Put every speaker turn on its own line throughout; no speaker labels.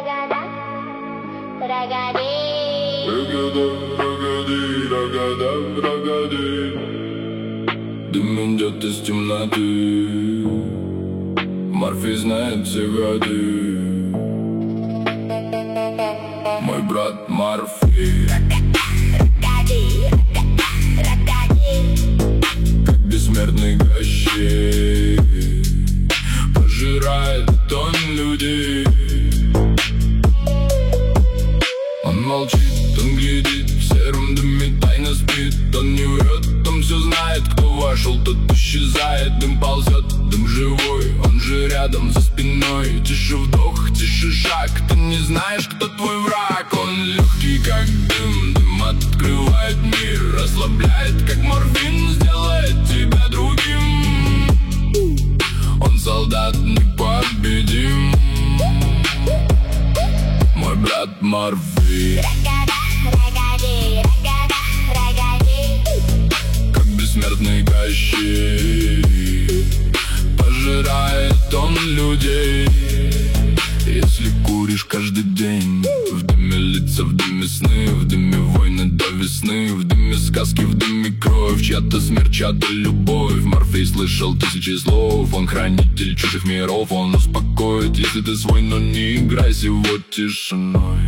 Ragada, ragade.
Дым идет из темноты, Морфий знает все ходы. Мой брат Морфий, как бессмертный Кощей, пожирает он людей. Он молчит, он глядит, в сером дыме тайно спит. Он не врет, он все знает, кто вошел, тот исчезает. Дым ползет, дым живой, он же рядом за спиной. Тише вдох, тише шаг, ты не знаешь, кто твой враг. Он легкий, как дым, дым открывает мир, расслабляет, как морфин, сделает тебя другим. Он солдат непобедим, мой брат Морфий, как бессмертный Кощей, пожирает он людей. Если куришь каждый день, в дыме лица, в дыме сны, в дыме войны до весны, в дыме сказки, в дыме кровь, чья-то смерть, чья-то любовь. Морфий слышал тысячи слов, он хранитель чужих миров. Он успокоит, если ты свой, но не играйся его тишиной.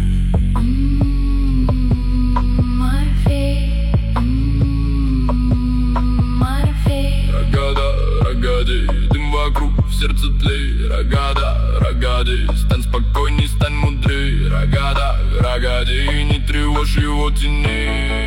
Дым вокруг, в сердце тлей. Рогада, рогады, стань спокойней, стань мудрей. Рогада, рогады, не тревожь его теней.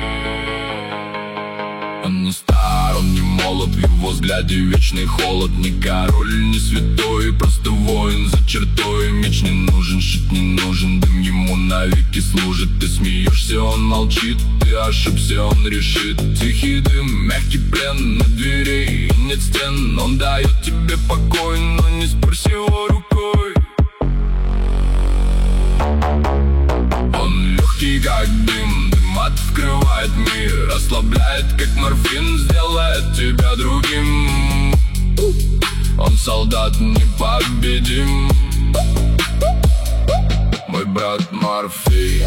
Он не стар, он не молод, в его взгляде вечный холод. Не король, не святой, просто воин за чертой. Меч не нужен, щит не нужен, дым ему навеки служит. Ты смеешься, он молчит, ты ошибся, он решит. Тихий дым, мягкий плен, на двери нет стен. Он дает тебе покой, но не спорь с его рукой. Он легкий, как дым, дым открывает мир, расслабляет, как морфин, сделает тебя другим. Он солдат непобедим, мой брат Морфий,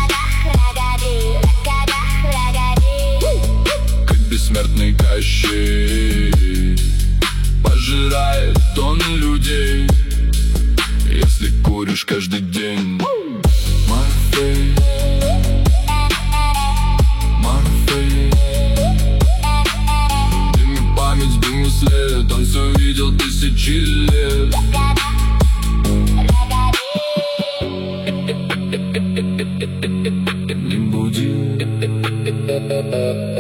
как бессмертный Кощей, пожирает он людей. Если куришь каждый день, Морфий, Морфий, в дыме память, в дыме след. Он все видел тысячи лет. Не буди.